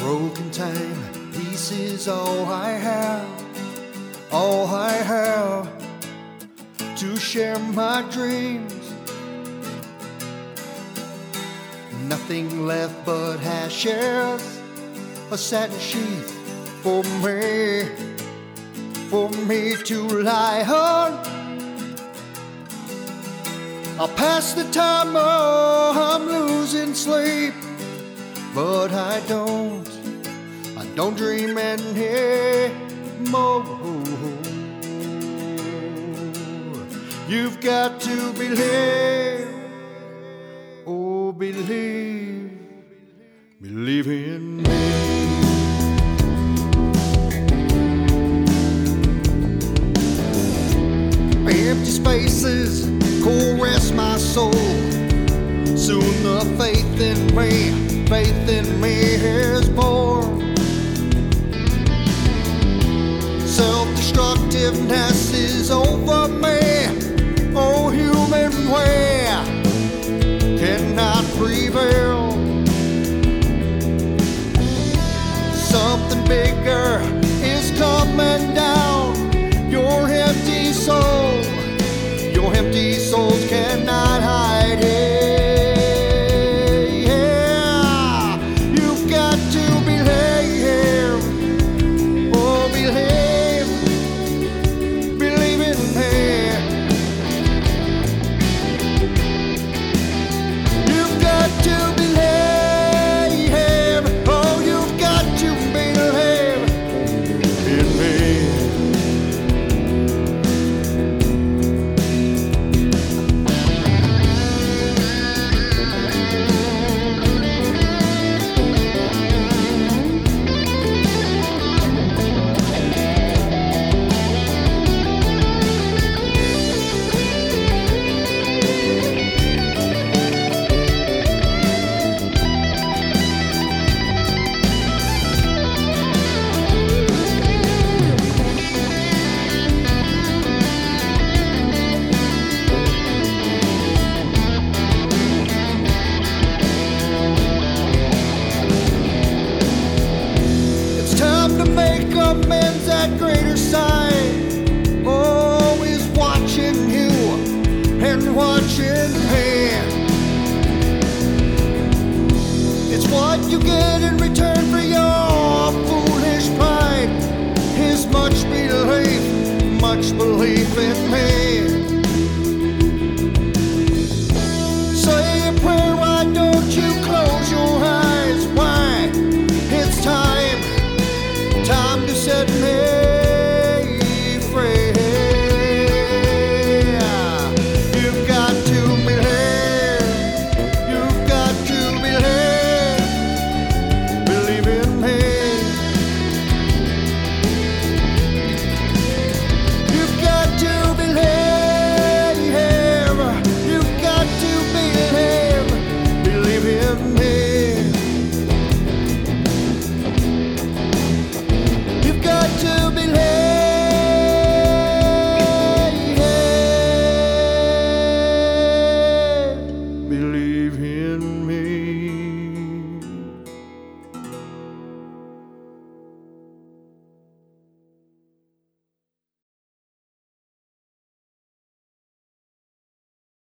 broken time, peace is all I have to share my dreams. Nothing left but ashes, a satin sheath for me to lie on. I'll pass the time, oh, I'm losing sleep, but I don't dream anymore. You've got to believe, oh, believe in me. Empty spaces caress my soul. Soon the faith in me is born. Self-destructiveness is over me. Oh, human way cannot prevail. Something bigger is coming down. Your empty souls cannot hide it. Yeah, you've got to believe, oh, believe in me. You've got to believe, oh, you've got to believe in me. To make amends at greater sight. Always watching you and watching me. It's what you get in return.